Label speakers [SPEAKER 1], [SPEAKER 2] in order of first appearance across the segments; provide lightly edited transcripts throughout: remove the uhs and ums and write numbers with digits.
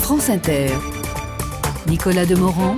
[SPEAKER 1] France Inter. Nicolas Demorand,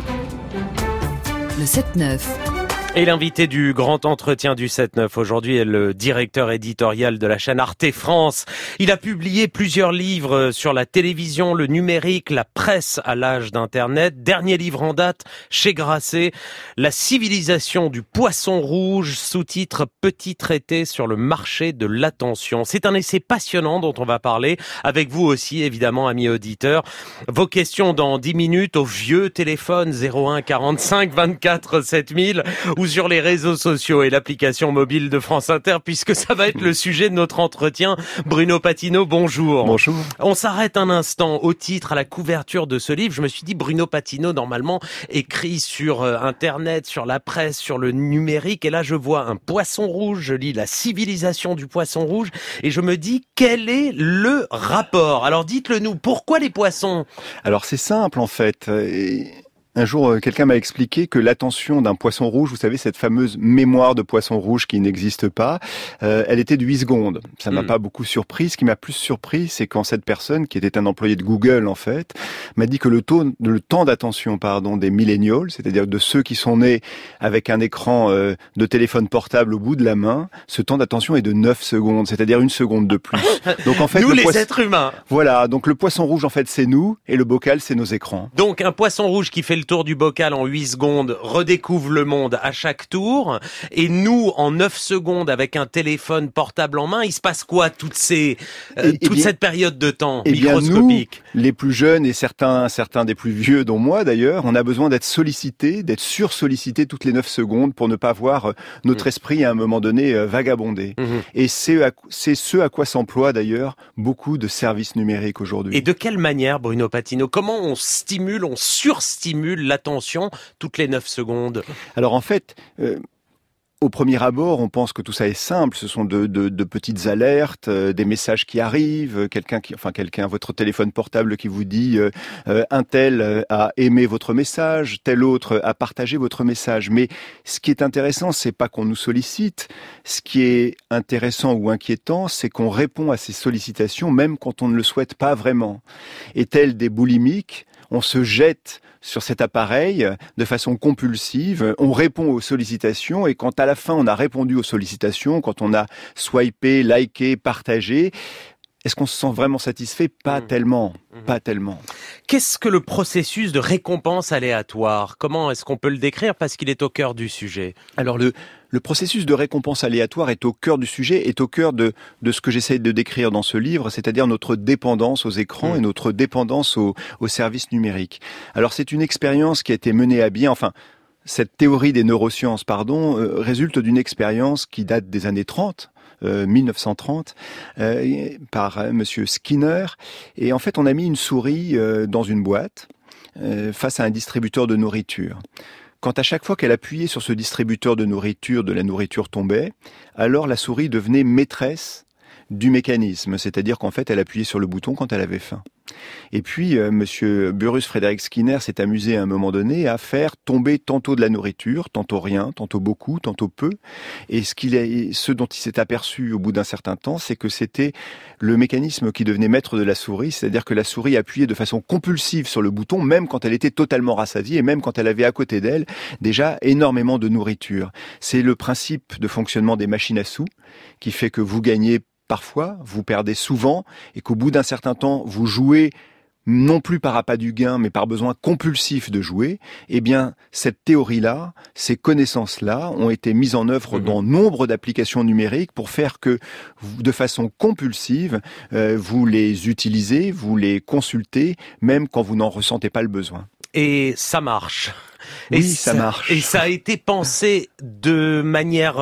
[SPEAKER 1] le 7-9.
[SPEAKER 2] Et l'invité du grand entretien du 7-9 aujourd'hui est le directeur éditorial de la chaîne Arte France. Il a publié plusieurs livres sur la télévision, le numérique, la presse à l'âge d'Internet. Dernier livre en date chez Grasset, La civilisation du poisson rouge, sous-titre Petit traité sur le marché de l'attention. C'est un essai passionnant dont on va parler avec vous aussi, évidemment, amis auditeurs. Vos questions dans 10 minutes au vieux téléphone 01 45 24 7000 ou sur les réseaux sociaux et l'application mobile de France Inter, puisque ça va être le sujet de notre entretien. Bruno Patinaud, bonjour.
[SPEAKER 3] Bonjour.
[SPEAKER 2] On s'arrête un instant au titre, à la couverture de ce livre. Je me suis dit, Bruno Patinaud, normalement, écrit sur Internet, sur la presse, sur le numérique. Et là, je vois un poisson rouge. Je lis La civilisation du poisson rouge. Et je me dis, quel est le rapport? Alors, dites-le nous. Pourquoi les poissons?
[SPEAKER 3] Alors, c'est simple, en fait. Un jour, quelqu'un m'a expliqué que l'attention d'un poisson rouge, vous savez, cette fameuse mémoire de poisson rouge qui n'existe pas, elle était de 8 secondes. Ça m'a pas beaucoup surpris. Ce qui m'a plus surpris, c'est quand cette personne, qui était un employé de Google, en fait, m'a dit que le temps d'attention, des millennials, c'est-à-dire de ceux qui sont nés avec un écran de téléphone portable au bout de la main, ce temps d'attention est de 9 secondes, c'est-à-dire 1 seconde de plus. Donc, en fait,
[SPEAKER 2] nous, les êtres humains.
[SPEAKER 3] Voilà. Donc, le poisson rouge, en fait, c'est nous, et le bocal, c'est nos écrans.
[SPEAKER 2] Donc, un poisson rouge qui fait le tour du bocal en 8 secondes, redécouvre le monde à chaque tour. Et nous, en 9 secondes, avec un téléphone portable en main, il se passe quoi toute cette période de temps microscopique?
[SPEAKER 3] Nous, les plus jeunes et certains des plus vieux, dont moi d'ailleurs, on a besoin d'être sollicités, d'être sursollicités toutes les 9 secondes pour ne pas voir notre esprit à un moment donné vagabonder. Et c'est ce à quoi s'emploient d'ailleurs beaucoup de services numériques aujourd'hui.
[SPEAKER 2] Et de quelle manière, Bruno Patinaud? Comment on surstimule l'attention toutes les 9 secondes?
[SPEAKER 3] Alors en fait, au premier abord, on pense que tout ça est simple. Ce sont de petites alertes, des messages qui arrivent, votre téléphone portable qui vous dit un tel a aimé votre message, tel autre a partagé votre message. Mais ce qui est intéressant, c'est pas qu'on nous sollicite. Ce qui est intéressant ou inquiétant, c'est qu'on répond à ces sollicitations même quand on ne le souhaite pas vraiment. Et tel des boulimiques, on se jette sur cet appareil de façon compulsive, on répond aux sollicitations et quand à la fin on a répondu aux sollicitations, quand on a swipé, liké, partagé, est-ce qu'on se sent vraiment satisfait? Pas tellement. Pas tellement.
[SPEAKER 2] Qu'est-ce que le processus de récompense aléatoire? Comment est-ce qu'on peut le décrire parce qu'il est au cœur du sujet?
[SPEAKER 3] Alors le processus de récompense aléatoire est au cœur du sujet, est au cœur de ce que j'essaie de décrire dans ce livre, c'est-à-dire notre dépendance aux écrans et notre dépendance aux services numériques. Alors c'est une expérience qui a été menée à bien, cette théorie des neurosciences, résulte d'une expérience qui date des années 1930, par Monsieur Skinner. Et en fait, on a mis une souris dans une boîte face à un distributeur de nourriture. Quand à chaque fois qu'elle appuyait sur ce distributeur de la nourriture tombait, alors la souris devenait maîtresse du mécanisme, c'est-à-dire qu'en fait, elle appuyait sur le bouton quand elle avait faim. Et puis, Monsieur Burrus Frederick Skinner s'est amusé à un moment donné à faire tomber tantôt de la nourriture, tantôt rien, tantôt beaucoup, tantôt peu. Et ce dont il s'est aperçu au bout d'un certain temps, c'est que c'était le mécanisme qui devenait maître de la souris, c'est-à-dire que la souris appuyait de façon compulsive sur le bouton, même quand elle était totalement rassasiée et même quand elle avait à côté d'elle déjà énormément de nourriture. C'est le principe de fonctionnement des machines à sous qui fait que vous gagnez parfois, vous perdez souvent, et qu'au bout d'un certain temps, vous jouez non plus par appât du gain, mais par besoin compulsif de jouer. Eh bien, cette théorie-là, ces connaissances-là ont été mises en œuvre dans nombre d'applications numériques pour faire que, de façon compulsive, vous les utilisez, vous les consultez, même quand vous n'en ressentez pas le besoin.
[SPEAKER 2] Et ça marche.
[SPEAKER 3] Oui, ça marche.
[SPEAKER 2] Et ça a été pensé de manière,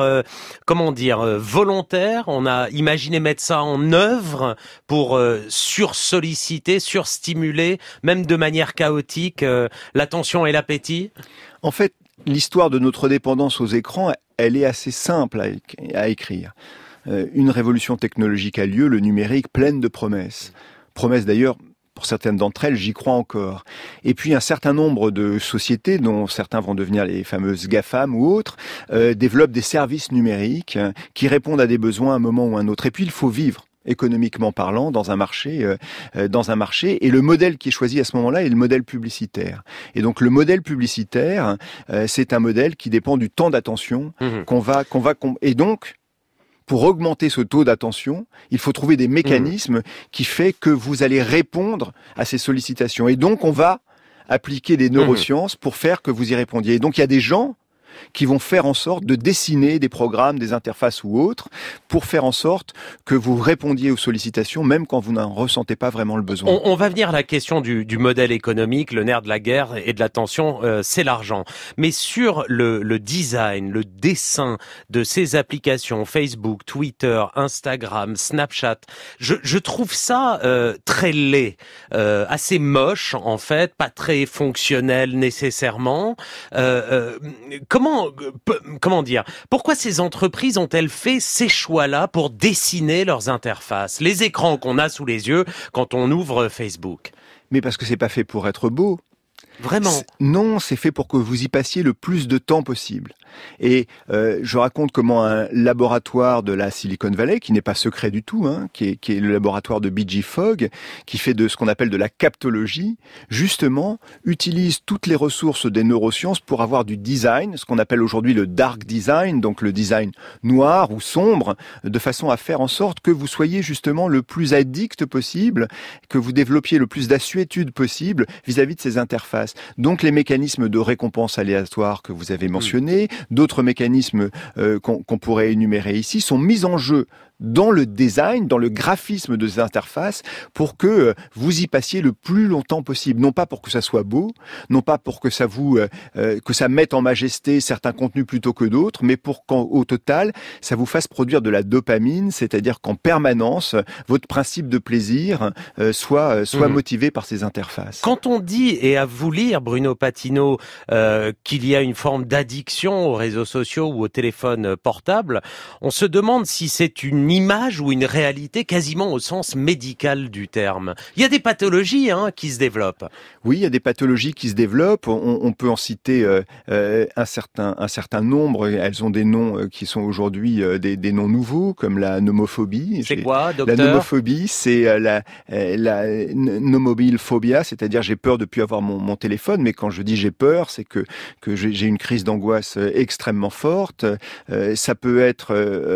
[SPEAKER 2] volontaire. On a imaginé mettre ça en œuvre pour sursolliciter, surstimuler, même de manière chaotique, l'attention et l'appétit.
[SPEAKER 3] En fait, l'histoire de notre dépendance aux écrans, elle est assez simple à écrire. Une révolution technologique a lieu, le numérique, pleine de promesses. Promesses d'ailleurs, pour certaines d'entre elles, j'y crois encore. Et puis un certain nombre de sociétés, dont certains vont devenir les fameuses GAFAM ou autres, développent des services numériques qui répondent à des besoins à un moment ou à un autre. Et puis il faut vivre économiquement parlant, dans un marché, et le modèle qui est choisi à ce moment-là est le modèle publicitaire. Et donc le modèle publicitaire, c'est un modèle qui dépend du temps d'attention et donc pour augmenter ce taux d'attention, il faut trouver des mécanismes qui fait que vous allez répondre à ces sollicitations. Et donc on va appliquer des neurosciences pour faire que vous y répondiez. Et donc il y a des gens qui vont faire en sorte de dessiner des programmes, des interfaces ou autres, pour faire en sorte que vous répondiez aux sollicitations, même quand vous n'en ressentez pas vraiment le besoin.
[SPEAKER 2] On va venir à la question du modèle économique, le nerf de la guerre et de la tension, c'est l'argent. Mais sur le design, le dessin de ces applications, Facebook, Twitter, Instagram, Snapchat, je trouve ça très laid, assez moche en fait, pas très fonctionnel nécessairement. Comment dire? Pourquoi ces entreprises ont-elles fait ces choix-là pour dessiner leurs interfaces, les écrans qu'on a sous les yeux quand on ouvre Facebook?
[SPEAKER 3] Mais parce que c'est pas fait pour être beau.
[SPEAKER 2] Vraiment?
[SPEAKER 3] Non, c'est fait pour que vous y passiez le plus de temps possible. Et je raconte comment un laboratoire de la Silicon Valley, qui n'est pas secret du tout, qui est le laboratoire de B.G. Fogg, qui fait de ce qu'on appelle de la captologie, justement, utilise toutes les ressources des neurosciences pour avoir du design, ce qu'on appelle aujourd'hui le dark design, donc le design noir ou sombre, de façon à faire en sorte que vous soyez justement le plus addict possible, que vous développiez le plus d'assuétude possible vis-à-vis de ces interfaces. Donc les mécanismes de récompense aléatoire que vous avez mentionnés, d'autres mécanismes qu'on pourrait énumérer ici sont mis en jeu dans le design, dans le graphisme de ces interfaces, pour que vous y passiez le plus longtemps possible. Non pas pour que ça soit beau, non pas pour que ça que ça mette en majesté certains contenus plutôt que d'autres, mais pour qu'au total, ça vous fasse produire de la dopamine, c'est-à-dire qu'en permanence, votre principe de plaisir soit motivé par ces interfaces.
[SPEAKER 2] Quand on dit, et à vous lire, Bruno Patino, qu'il y a une forme d'addiction aux réseaux sociaux ou au téléphone portable, on se demande si c'est une image ou une réalité quasiment au sens médical du terme. Il y a des pathologies qui se développent.
[SPEAKER 3] Oui, il y a des pathologies qui se développent. On peut en citer un certain nombre. Elles ont des noms qui sont aujourd'hui des noms nouveaux, comme la nomophobie.
[SPEAKER 2] C'est quoi, docteur?
[SPEAKER 3] La nomophobie, c'est la nomobile phobia, c'est-à-dire j'ai peur de plus avoir mon téléphone. Mais quand je dis j'ai peur, c'est que j'ai une crise d'angoisse extrêmement forte. Ça peut être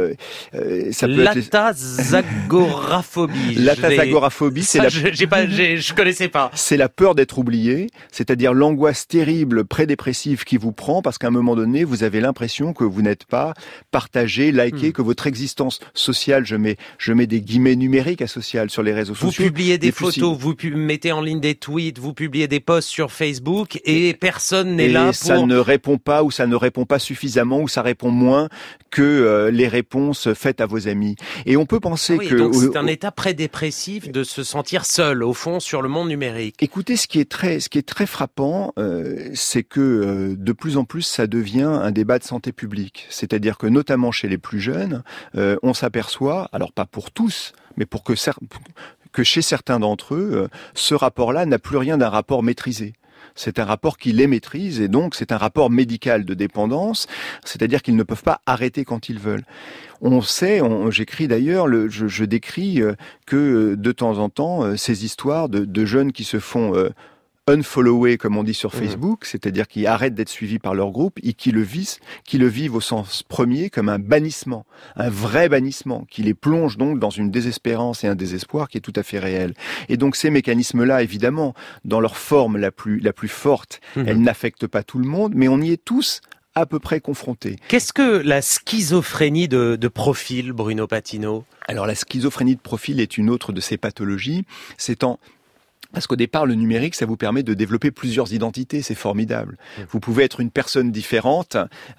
[SPEAKER 2] l'atazagoraphobie.
[SPEAKER 3] L'atazagoraphobie,
[SPEAKER 2] je connaissais pas.
[SPEAKER 3] C'est la peur d'être oublié, c'est-à-dire l'angoisse terrible prédépressive qui vous prend parce qu'à un moment donné, vous avez l'impression que vous n'êtes pas partagé, liké, que votre existence sociale, je mets des guillemets numériques à social sur les réseaux sociaux.
[SPEAKER 2] Vous publiez des photos, vous mettez en ligne des tweets, vous publiez des posts sur Facebook et personne n'est là pour...
[SPEAKER 3] ça ne répond pas ou ça ne répond pas suffisamment ou ça répond moins que les réponses faites à vos amis. Et on peut penser que...
[SPEAKER 2] Donc c'est un état prédépressif de se sentir seul, au fond, sur le monde numérique.
[SPEAKER 3] Écoutez, ce qui est très frappant, c'est que de plus en plus, ça devient un débat de santé publique. C'est-à-dire que, notamment chez les plus jeunes, on s'aperçoit, alors pas pour tous, mais que chez certains d'entre eux, ce rapport-là n'a plus rien d'un rapport maîtrisé. C'est un rapport qui les maîtrise et donc c'est un rapport médical de dépendance, c'est-à-dire qu'ils ne peuvent pas arrêter quand ils veulent. On sait, j'écris d'ailleurs, je décris que de temps en temps, ces histoires de jeunes qui se font unfollower, comme on dit sur Facebook, c'est-à-dire qui arrêtent d'être suivis par leur groupe et qui le vivent au sens premier comme un bannissement, un vrai bannissement, qui les plonge donc dans une désespérance et un désespoir qui est tout à fait réel. Et donc ces mécanismes-là, évidemment, dans leur forme la plus forte, elles n'affectent pas tout le monde, mais on y est tous à peu près confrontés.
[SPEAKER 2] Qu'est-ce que la schizophrénie de profil, Bruno Patino?
[SPEAKER 3] Alors la schizophrénie de profil est une autre de ces pathologies, parce qu'au départ, le numérique, ça vous permet de développer plusieurs identités, c'est formidable. Vous pouvez être une personne différente,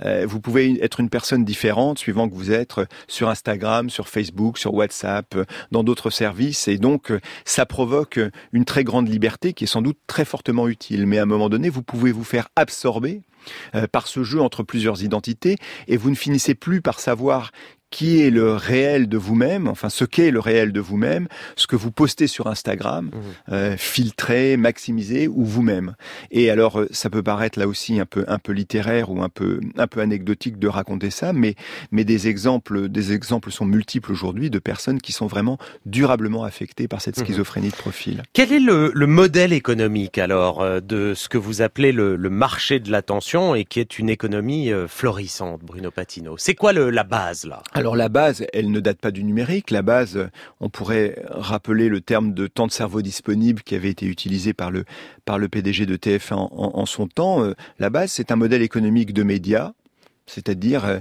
[SPEAKER 3] suivant que vous êtes sur Instagram, sur Facebook, sur WhatsApp, dans d'autres services, et donc ça provoque une très grande liberté qui est sans doute très fortement utile. Mais à un moment donné, vous pouvez vous faire absorber par ce jeu entre plusieurs identités, et vous ne finissez plus par savoir qui est le réel de vous-même, enfin ce qu'est le réel de vous-même, ce que vous postez sur Instagram, filtré, maximisé, ou vous-même. Et alors, ça peut paraître là aussi un peu littéraire ou un peu anecdotique de raconter ça, mais des exemples sont multiples aujourd'hui de personnes qui sont vraiment durablement affectées par cette schizophrénie de profil.
[SPEAKER 2] Quel est le modèle économique alors de ce que vous appelez le marché de l'attention et qui est une économie florissante, Bruno Patino? C'est quoi la base là?
[SPEAKER 3] Alors la base, elle ne date pas du numérique. La base, on pourrait rappeler le terme de temps de cerveau disponible qui avait été utilisé par le PDG de TF1 en son temps. La base, c'est un modèle économique de médias. C'est-à-dire,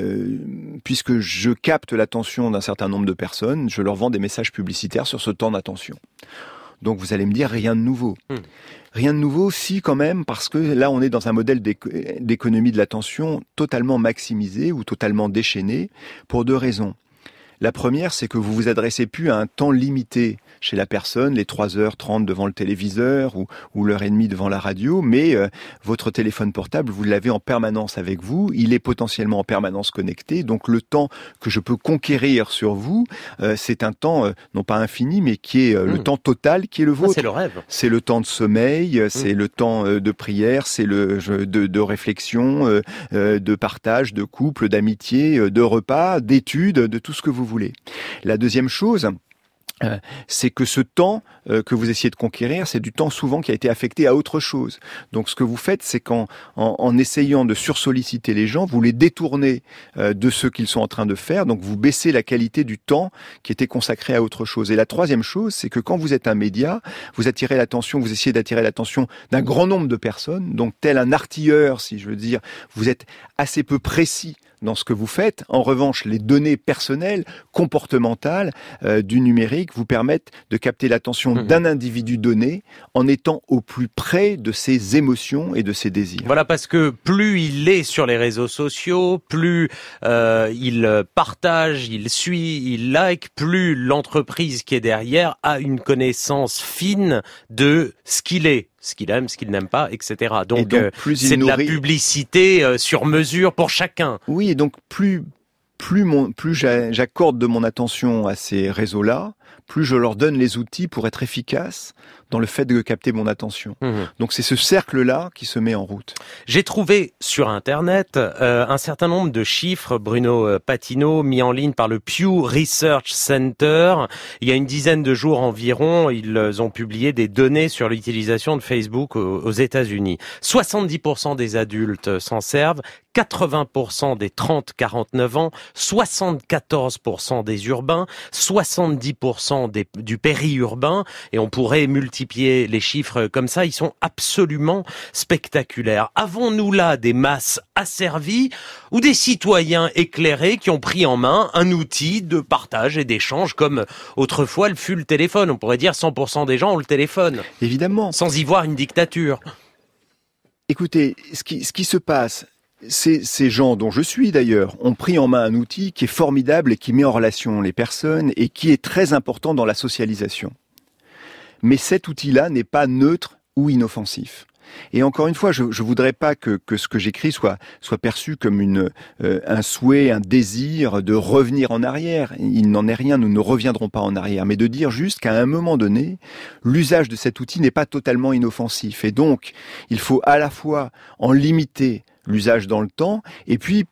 [SPEAKER 3] puisque je capte l'attention d'un certain nombre de personnes, je leur vends des messages publicitaires sur ce temps d'attention. Donc vous allez me dire, rien de nouveau. Rien de nouveau, si quand même, parce que là on est dans un modèle d'économie de l'attention totalement maximisé ou totalement déchaîné, pour 2 raisons. La première, c'est que vous vous adressez plus à un temps limité chez la personne, les 3h30 devant le téléviseur ou l'heure et demie devant la radio, mais votre téléphone portable, vous l'avez en permanence avec vous, il est potentiellement en permanence connecté, donc le temps que je peux conquérir sur vous, c'est un temps, non pas infini, mais qui est le temps total, qui est le vôtre.
[SPEAKER 2] C'est le rêve.
[SPEAKER 3] C'est le temps de sommeil, c'est le temps de prière, c'est de réflexion, de partage, de couple, d'amitié, de repas, d'études, de tout ce que vous voulez. La deuxième chose, c'est que ce temps que vous essayez de conquérir, c'est du temps souvent qui a été affecté à autre chose. Donc ce que vous faites, c'est qu'en essayant de sursolliciter les gens, vous les détournez de ce qu'ils sont en train de faire, donc vous baissez la qualité du temps qui était consacré à autre chose. Et la troisième chose, c'est que quand vous êtes un média, vous essayez d'attirer l'attention d'un grand nombre de personnes, donc tel un artilleur, si je veux dire, vous êtes assez peu précis dans ce que vous faites. En revanche, les données personnelles, comportementales du numérique vous permettent de capter l'attention d'un individu donné en étant au plus près de ses émotions et de ses désirs.
[SPEAKER 2] Voilà, parce que plus il est sur les réseaux sociaux, plus il partage, il suit, il like, plus l'entreprise qui est derrière a une connaissance fine de ce qu'il est, ce qu'il aime, ce qu'il n'aime pas, etc. Donc c'est de la publicité sur mesure pour chacun.
[SPEAKER 3] Oui, et donc plus j'accorde de mon attention à ces réseaux-là, plus je leur donne les outils pour être efficaces dans le fait de capter mon attention. Donc c'est ce cercle-là qui se met en route.
[SPEAKER 2] J'ai trouvé sur Internet un certain nombre de chiffres, Bruno Patino, mis en ligne par le Pew Research Center. Il y a une dizaine de jours environ, ils ont publié des données sur l'utilisation de Facebook aux États-Unis. 70% des adultes s'en servent, 80% des 30-49 ans, 74% des urbains, 70% du périurbain, et on pourrait multiplier les chiffres comme ça, ils sont absolument spectaculaires. Avons-nous là des masses asservies ou des citoyens éclairés qui ont pris en main un outil de partage et d'échange comme autrefois le fut le téléphone? On pourrait dire 100% des gens ont le téléphone.
[SPEAKER 3] Évidemment.
[SPEAKER 2] Sans y voir une dictature.
[SPEAKER 3] Écoutez, ce qui se passe, ces gens, dont je suis d'ailleurs, ont pris en main un outil qui est formidable et qui met en relation les personnes et qui est très important dans la socialisation. Mais cet outil-là n'est pas neutre ou inoffensif. Et encore une fois, je voudrais pas que ce que j'écris soit perçu comme un souhait, un désir de revenir en arrière. Il n'en est rien, nous ne reviendrons pas en arrière. Mais de dire juste qu'à un moment donné, l'usage de cet outil n'est pas totalement inoffensif. Et donc, il faut à la fois en limiter l'usage dans le temps, et puis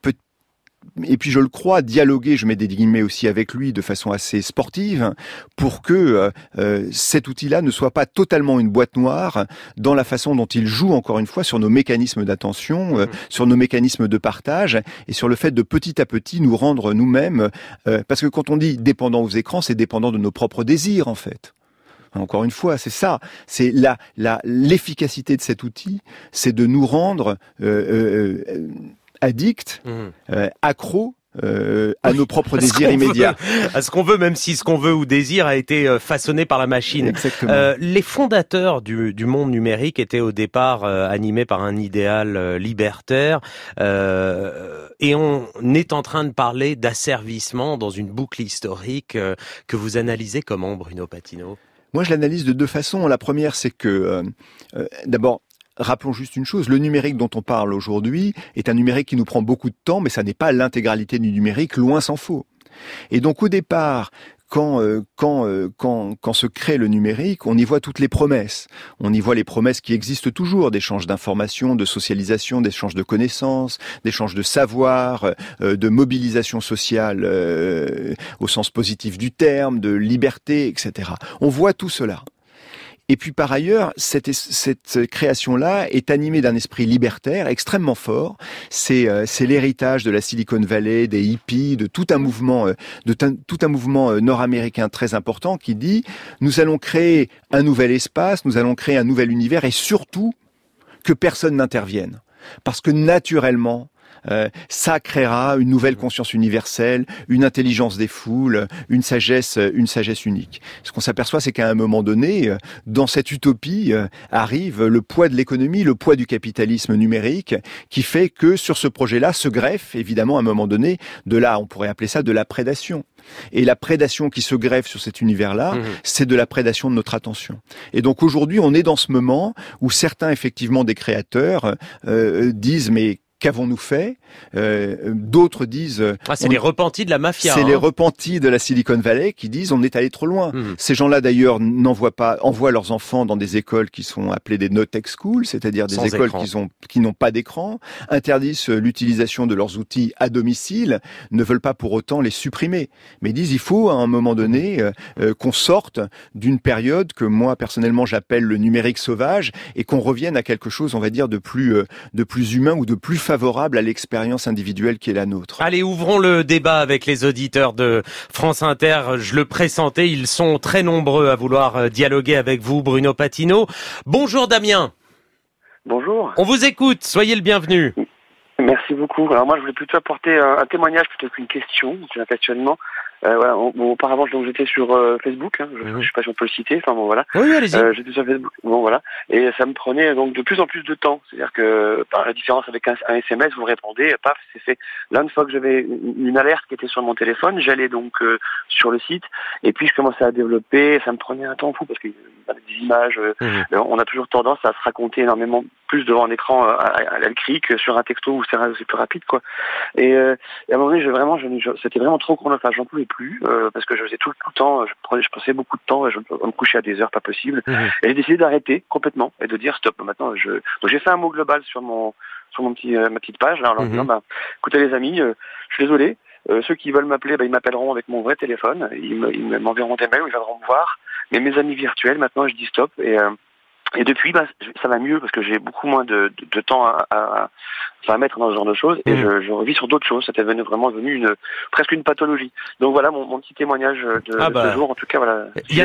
[SPEAKER 3] je le crois, dialoguer, je mets des guillemets aussi avec lui de façon assez sportive, pour que cet outil-là ne soit pas totalement une boîte noire dans la façon dont il joue, encore une fois, sur nos mécanismes d'attention, sur nos mécanismes de partage, et sur le fait de petit à petit nous rendre nous-mêmes, parce que quand on dit dépendant aux écrans, c'est dépendant de nos propres désirs, en fait. Encore une fois, c'est ça. C'est l'efficacité de cet outil, c'est de nous rendre addicts, accros à nos propres désirs immédiats.
[SPEAKER 2] À ce qu'on veut, même si ce qu'on veut ou désire a été façonné par la machine.
[SPEAKER 3] Exactement.
[SPEAKER 2] Les fondateurs du monde numérique étaient au départ animés par un idéal libertaire, et on est en train de parler d'asservissement dans une boucle historique que vous analysez comment, Bruno Patino ?
[SPEAKER 3] Moi, je l'analyse de 2 façons. La première, c'est que, d'abord, rappelons juste une chose, le numérique dont on parle aujourd'hui est un numérique qui nous prend beaucoup de temps, mais ça n'est pas l'intégralité du numérique, loin s'en faut. Et donc au départ, quand se crée le numérique, on y voit toutes les promesses. On y voit les promesses qui existent toujours, d'échange d'informations, de socialisation, d'échange de connaissances, d'échange de savoir, de mobilisation sociale au sens positif du terme, de liberté, etc. On voit tout cela. Et puis par ailleurs, cette création-là est animée d'un esprit libertaire extrêmement fort. C'est l'héritage de la Silicon Valley, des hippies, de tout un mouvement nord-américain très important qui dit nous allons créer un nouvel espace, nous allons créer un nouvel univers et surtout que personne n'intervienne, parce que naturellement ça créera une nouvelle conscience universelle, une intelligence des foules, une sagesse unique. Ce qu'on s'aperçoit, c'est qu'à un moment donné, dans cette utopie, arrive le poids de l'économie, le poids du capitalisme numérique, qui fait que sur ce projet-là se greffe, évidemment, à un moment donné, on pourrait appeler ça de la prédation. Et la prédation qui se greffe sur cet univers-là, c'est de la prédation de notre attention. Et donc aujourd'hui, on est dans ce moment où certains, effectivement, des créateurs disent « mais qu'avons-nous fait ?» D'autres disent...
[SPEAKER 2] c'est les repentis de la mafia.
[SPEAKER 3] C'est les repentis de la Silicon Valley qui disent on est allé trop loin. Ces gens-là d'ailleurs envoient leurs enfants dans des écoles qui sont appelées des no-tech schools, c'est-à-dire des écoles qui n'ont pas d'écran, interdisent l'utilisation de leurs outils à domicile, ne veulent pas pour autant les supprimer. Mais disent il faut à un moment donné qu'on sorte d'une période que moi personnellement j'appelle le numérique sauvage et qu'on revienne à quelque chose, on va dire, de plus humain ou de plus favorable à l'expérience individuelle qui est la nôtre.
[SPEAKER 2] Allez, ouvrons le débat avec les auditeurs de France Inter. Je le pressentais, ils sont très nombreux à vouloir dialoguer avec vous, Bruno Patinaud. Bonjour Damien.
[SPEAKER 4] Bonjour.
[SPEAKER 2] On vous écoute, soyez le bienvenu.
[SPEAKER 4] Merci beaucoup. Alors moi, je voulais plutôt apporter un témoignage plutôt qu'une question, un questionnement. Voilà, auparavant, donc j'étais sur Facebook. Je sais pas si on peut le citer. Enfin bon, voilà.
[SPEAKER 2] Oui, allez-y.
[SPEAKER 4] J'étais sur Facebook. Bon, voilà. Et ça me prenait donc de plus en plus de temps. C'est-à-dire que par la différence avec un SMS, vous répondez, paf, c'est fait. Là, une fois que j'avais une alerte qui était sur mon téléphone, j'allais donc sur le site et puis je commençais à développer. Ça me prenait un temps fou parce que des images. On a toujours tendance à se raconter énormément plus devant un écran à l'écrit que sur un texto où c'est plus rapide, quoi. Et à un moment donné, c'était vraiment trop chronophage. J'en pouvais plus parce que je faisais tout le temps. Je passais beaucoup de temps. Je me couchais à des heures pas possibles. Et j'ai décidé d'arrêter complètement et de dire stop. Maintenant, donc j'ai fait un mot global sur ma petite page là, en leur disant écoutez les amis, je suis désolé. Ceux qui veulent m'appeler, ils m'appelleront avec mon vrai téléphone. Ils m'enverront des mails ou ils viendront me voir. Mais mes amis virtuels, maintenant, je dis stop. Et depuis, ça va mieux parce que j'ai beaucoup moins de temps à mettre dans ce genre de choses et je revis sur d'autres choses. C'était vraiment devenu presque une pathologie. Donc voilà mon petit témoignage de ce jour. En tout cas, voilà.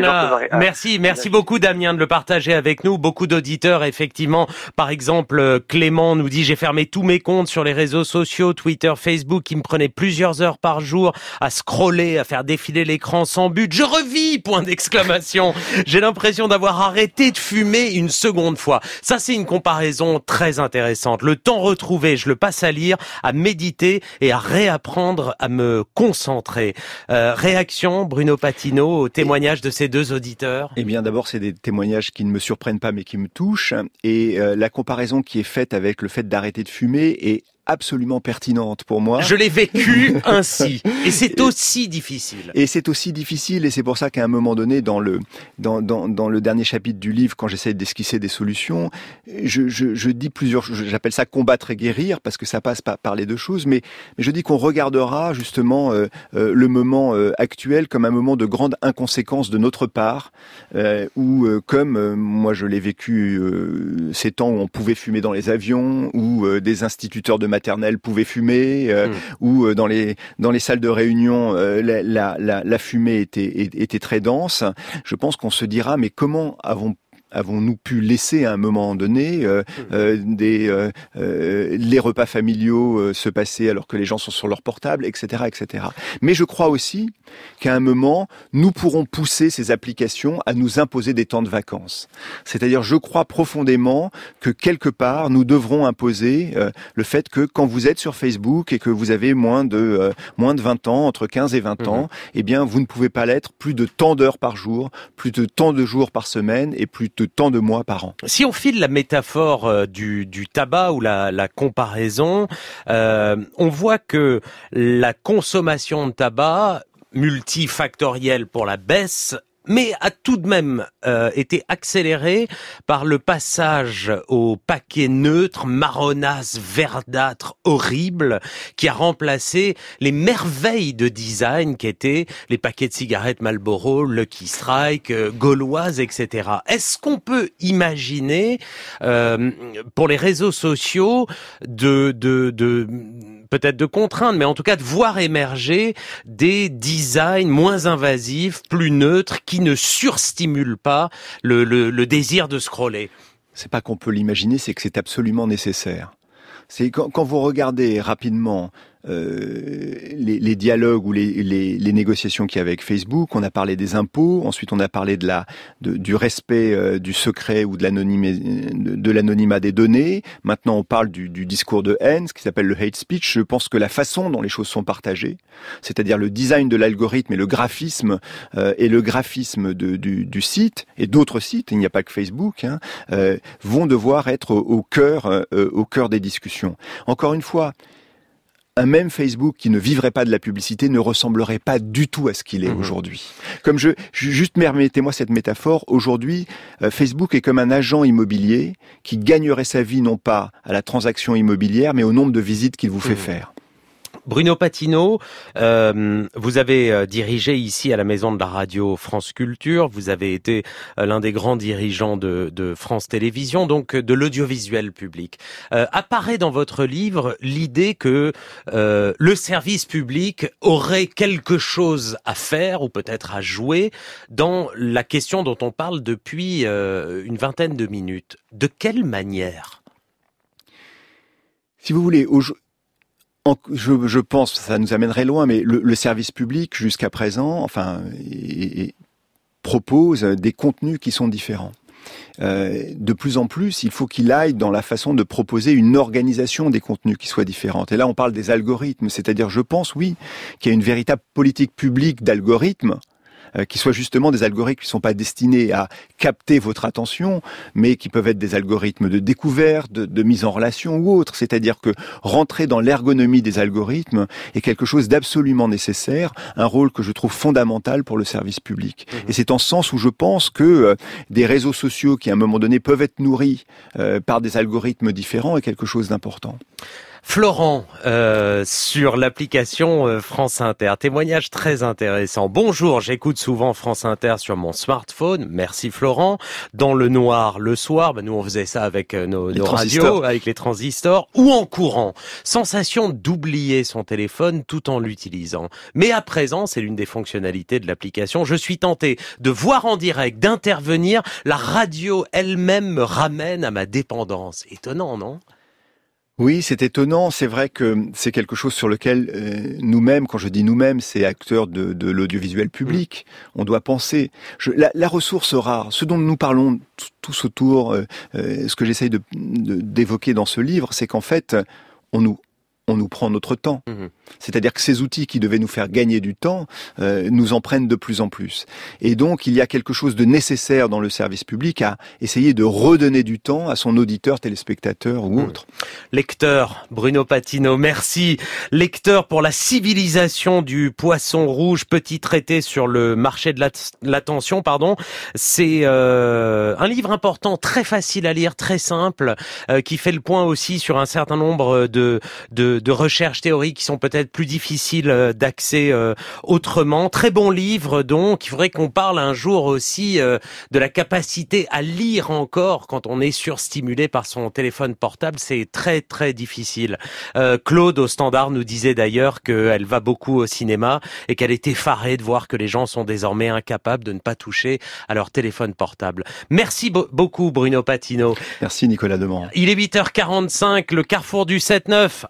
[SPEAKER 2] Merci beaucoup Damien de le partager avec nous. Beaucoup d'auditeurs, effectivement. Par exemple, Clément nous dit j'ai fermé tous mes comptes sur les réseaux sociaux, Twitter, Facebook, qui me prenaient plusieurs heures par jour à scroller, à faire défiler l'écran sans but. Je revis, point d'exclamation. J'ai l'impression d'avoir arrêté de fumer une seconde fois. Ça, c'est une comparaison très intéressante. Le temps retrouvé, je le passe à lire, à méditer et à réapprendre à me concentrer. Réaction, Bruno Patinaud, au témoignage de ces deux auditeurs?
[SPEAKER 3] Eh bien, d'abord, c'est des témoignages qui ne me surprennent pas, mais qui me touchent. Et la comparaison qui est faite avec le fait d'arrêter de fumer est absolument pertinente pour moi.
[SPEAKER 2] Je l'ai vécu ainsi. Et c'est aussi difficile.
[SPEAKER 3] Et c'est aussi difficile, et c'est pour ça qu'à un moment donné, dans le dernier chapitre du livre, quand j'essaie d'esquisser des solutions, je dis j'appelle ça combattre et guérir, parce que ça passe par les deux choses, mais je dis qu'on regardera justement le moment actuel comme un moment de grande inconséquence de notre part, où comme moi je l'ai vécu ces temps où on pouvait fumer dans les avions, où des instituteurs de maternelle pouvaient fumer, ou dans les salles de réunion, la fumée était très dense. Je pense qu'on se dira, mais comment avons-nous pu laisser à un moment donné les repas familiaux se passer alors que les gens sont sur leur portable, etc., etc. Mais je crois aussi qu'à un moment, nous pourrons pousser ces applications à nous imposer des temps de vacances. C'est-à-dire, je crois profondément que quelque part, nous devrons imposer le fait que quand vous êtes sur Facebook et que vous avez moins de 20 ans, entre 15 et 20 ans, eh bien, vous ne pouvez pas l'être plus de tant d'heures par jour, plus de tant de jours par semaine et plus de de tant de mois par an.
[SPEAKER 2] Si on file la métaphore du tabac ou la comparaison, on voit que la consommation de tabac, multifactorielle pour la baisse, mais a tout de même été accéléré par le passage au paquet neutre, marronasse, verdâtre, horrible, qui a remplacé les merveilles de design qu'étaient les paquets de cigarettes Marlboro, Lucky Strike, Gauloise, etc. Est-ce qu'on peut imaginer, pour les réseaux sociaux, peut-être de contraindre, mais en tout cas de voir émerger des designs moins invasifs, plus neutres, qui ne surstimulent pas le désir de scroller?
[SPEAKER 3] C'est pas qu'on peut l'imaginer, c'est que c'est absolument nécessaire. C'est quand vous regardez rapidement les dialogues ou les négociations qu'il y a avec Facebook, on a parlé des impôts, ensuite on a parlé du respect du secret ou de l'anonymat des données. Maintenant on parle du discours de haine, ce qui s'appelle le hate speech. Je pense que la façon dont les choses sont partagées, c'est-à-dire le design de l'algorithme et le graphisme du site et d'autres sites, il n'y a pas que Facebook, vont devoir être au cœur des discussions. Encore une fois, un même Facebook qui ne vivrait pas de la publicité ne ressemblerait pas du tout à ce qu'il est aujourd'hui. Comme juste permettez-moi cette métaphore, aujourd'hui, Facebook est comme un agent immobilier qui gagnerait sa vie non pas à la transaction immobilière, mais au nombre de visites qu'il vous fait faire.
[SPEAKER 2] Bruno Patinaud, vous avez dirigé ici à la Maison de la Radio France Culture, vous avez été l'un des grands dirigeants de France Télévisions, donc de l'audiovisuel public. Apparaît dans votre livre l'idée que le service public aurait quelque chose à faire ou peut-être à jouer dans la question dont on parle depuis une vingtaine de minutes. De quelle manière ?
[SPEAKER 3] Si vous voulez, je pense, ça nous amènerait loin, mais le service public, jusqu'à présent, propose des contenus qui sont différents. De plus en plus, il faut qu'il aille dans la façon de proposer une organisation des contenus qui soit différente. Et là, on parle des algorithmes, c'est-à-dire, je pense, oui, qu'il y a une véritable politique publique d'algorithmes, qui soient justement des algorithmes qui ne sont pas destinés à capter votre attention, mais qui peuvent être des algorithmes de découverte, de mise en relation ou autre. C'est-à-dire que rentrer dans l'ergonomie des algorithmes est quelque chose d'absolument nécessaire, un rôle que je trouve fondamental pour le service public. Et c'est en ce sens où je pense que des réseaux sociaux qui, à un moment donné, peuvent être nourris par des algorithmes différents est quelque chose d'important.
[SPEAKER 2] Florent, sur l'application France Inter, témoignage très intéressant. Bonjour, j'écoute souvent France Inter sur mon smartphone. Merci Florent. Dans le noir, le soir, nous on faisait ça avec nos radios, avec les transistors, ou en courant. Sensation d'oublier son téléphone tout en l'utilisant. Mais à présent, c'est l'une des fonctionnalités de l'application, je suis tenté de voir en direct, d'intervenir. La radio elle-même me ramène à ma dépendance. Étonnant, non ?
[SPEAKER 3] Oui, c'est étonnant. C'est vrai que c'est quelque chose sur lequel nous-mêmes, quand je dis nous-mêmes, c'est acteurs de l'audiovisuel public, on doit penser. La ressource rare, ce dont nous parlons tous autour, ce que j'essaye d'évoquer dans ce livre, c'est qu'en fait, on nous prend notre temps. C'est-à-dire que ces outils qui devaient nous faire gagner du temps nous en prennent de plus en plus. Et donc, il y a quelque chose de nécessaire dans le service public à essayer de redonner du temps à son auditeur, téléspectateur ou autre.
[SPEAKER 2] Lecteur, Bruno Patinaud, merci. Lecteur pour la civilisation du poisson rouge, petit traité sur le marché de l'attention, C'est un livre important, très facile à lire, très simple, qui fait le point aussi sur un certain nombre de recherches théoriques qui sont peut-être plus difficiles d'accès autrement. Très bon livre, donc. Il faudrait qu'on parle un jour aussi de la capacité à lire encore quand on est surstimulé par son téléphone portable. C'est très, très difficile. Claude, au Standard, nous disait d'ailleurs qu'elle va beaucoup au cinéma et qu'elle est effarée de voir que les gens sont désormais incapables de ne pas toucher à leur téléphone portable. Merci beaucoup, Bruno Patinaud.
[SPEAKER 3] Merci, Nicolas Demorand.
[SPEAKER 2] Il est 8h45, le carrefour du 7-9.